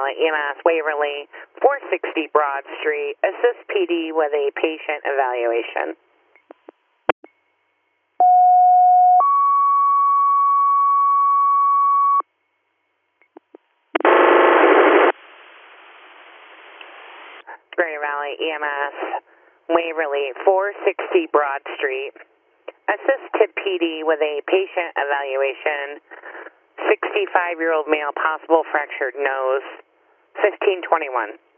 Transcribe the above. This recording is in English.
Valley EMS, Waverly, 460 Broad Street. Assist PD with a patient evaluation. Greater Valley EMS, Waverly, 460 Broad Street. Assist to PD with a patient evaluation. 65-year-old male, possible fractured nose, 1521.